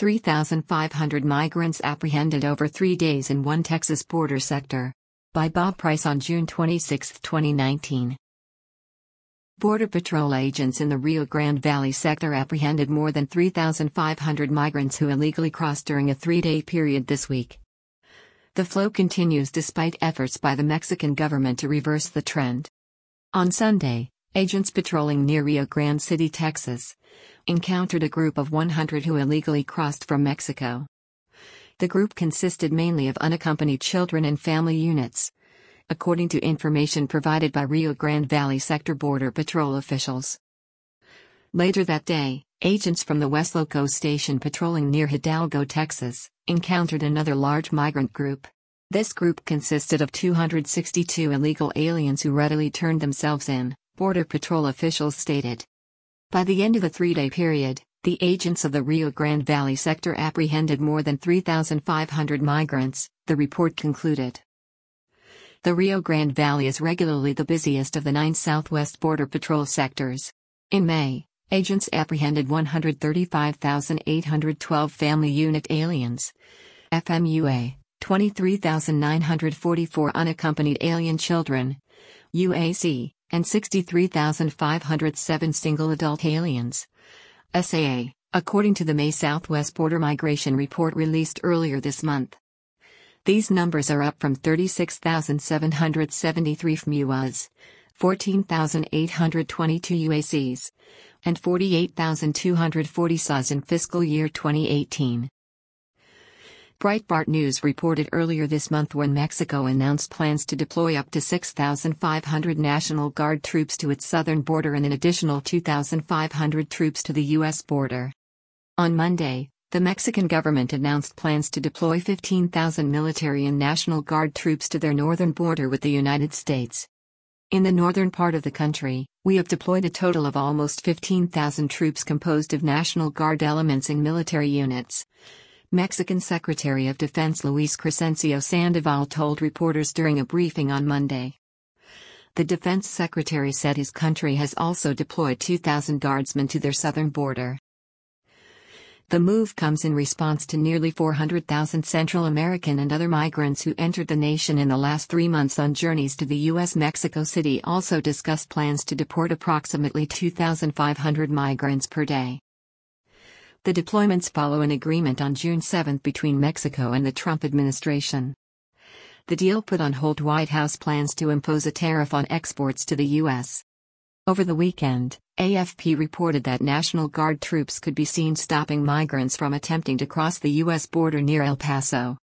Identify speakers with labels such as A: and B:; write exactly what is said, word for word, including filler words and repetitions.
A: three thousand five hundred migrants apprehended over three days in one Texas border sector. By Bob Price on June twenty-sixth, twenty nineteen. Border Patrol agents in the Rio Grande Valley sector apprehended more than three thousand five hundred migrants who illegally crossed during a three-day period this week. The flow continues despite efforts by the Mexican government to reverse the trend. On Sunday, agents patrolling near Rio Grande City, Texas, encountered a group of one hundred who illegally crossed from Mexico. The group consisted mainly of unaccompanied children and family units, according to information provided by Rio Grande Valley Sector Border Patrol officials. Later that day, agents from the West Loco station patrolling near Hidalgo, Texas, encountered another large migrant group. This group consisted of two hundred sixty-two illegal aliens who readily turned themselves in, Border Patrol officials stated. By the end of the three-day period, the agents of the Rio Grande Valley sector apprehended more than three thousand five hundred migrants, the report concluded. The Rio Grande Valley is regularly the busiest of the nine Southwest Border Patrol sectors. In May, agents apprehended one hundred thirty-five thousand eight hundred twelve Family Unit aliens, F M U A, twenty-three thousand nine hundred forty-four unaccompanied alien children, U A C, and sixty-three thousand five hundred seven single adult aliens, S A A, according to the May Southwest Border Migration Report released earlier this month. These numbers are up from thirty-six thousand seven hundred seventy-three F M U As, fourteen thousand eight hundred twenty-two U A Cs, and forty-eight thousand two hundred forty S A As in fiscal year twenty eighteen. Breitbart News reported earlier this month when Mexico announced plans to deploy up to six thousand five hundred National Guard troops to its southern border and an additional two thousand five hundred troops to the U S border. On Monday, the Mexican government announced plans to deploy fifteen thousand military and National Guard troops to their northern border with the United States. In the northern part of the country, we have deployed a total of almost fifteen thousand troops composed of National Guard elements and military units, Mexican Secretary of Defense Luis Crescencio Sandoval told reporters during a briefing on Monday. The defense secretary said his country has also deployed two thousand guardsmen to their southern border. The move comes in response to nearly four hundred thousand Central American and other migrants who entered the nation in the last three months on journeys to the U S Mexico City also discussed plans to deport approximately two thousand five hundred migrants per day. The deployments follow an agreement on June seventh between Mexico and the Trump administration. The deal put on hold White House plans to impose a tariff on exports to the U S. Over the weekend, A F P reported that National Guard troops could be seen stopping migrants from attempting to cross the U S border near El Paso.